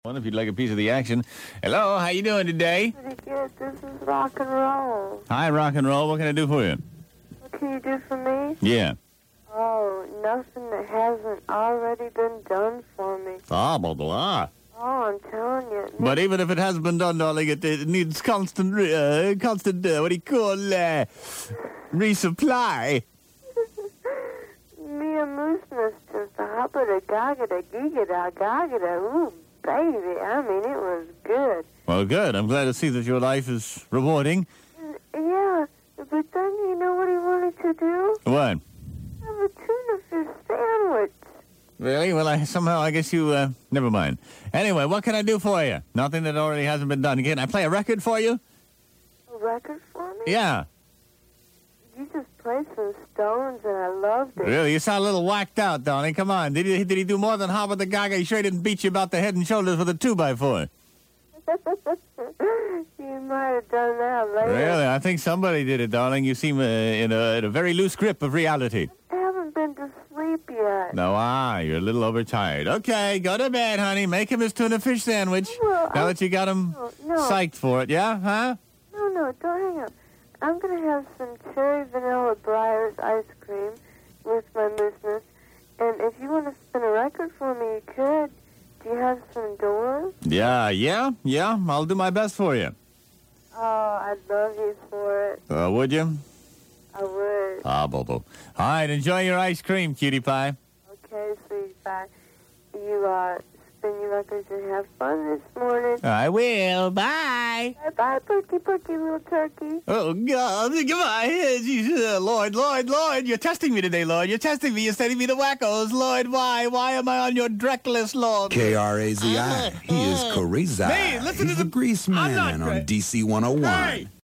One, if you'd like a piece of the action. Hello, how you doing today? Pretty good. This is rock and roll. Hi, rock and roll. What can I do for you? What can you do for me? Yeah. Oh, nothing that hasn't already been done for me. Ah, blah, blah. Oh, I'm telling you. But even if it hasn't been done, darling, it needs constant, what do you call, resupply. Me and Moose Mistress, the hoppida, gagada, gigada, gagada. Ooh, baby. I mean, it was good. Well, good. I'm glad to see that your life is rewarding. Yeah, but then you know what he wanted to do? What? Have a tuna fish sandwich. Really? Well, I guess you, never mind. Anyway, what can I do for you? Nothing that already hasn't been done. Can I play a record for you? A record for me? Yeah. You just played some Stones, and I loved it. Really? You sound a little whacked out, darling. Come on. Did he do more than Hop with the Gaga? He sure didn't beat you about the head and shoulders with a 2x4. You might have done that later. Really? I think somebody did it, darling. You seem in a very loose grip of reality. I haven't been to sleep yet. No, you're a little overtired. Okay, go to bed, honey. Make him his tuna fish sandwich. Well, Now that you got him psyched for it, yeah? Huh? No, don't hang up. I'm going to have some cherry vanilla Breyers ice cream with my moose. And if you want to spin a record for me, you could. Do you have some doors? Yeah. I'll do my best for you. Oh, I'd love you for it. Would you? I would. Bobo. All right, enjoy your ice cream, cutie pie. Okay, sweetie pie. You spin your records and have fun this morning. I will. Bye. Bye, Perky, little turkey. Oh, God. Goodbye. Jesus. Lloyd. You're testing me today, Lloyd. You're testing me. You're sending me the wackos. Lloyd, why? Why am I on your Drek list, Lloyd? K-R-A-Z-I. He is Karizai. Hey, listen He's to the Grease Man on DC 101. Hey.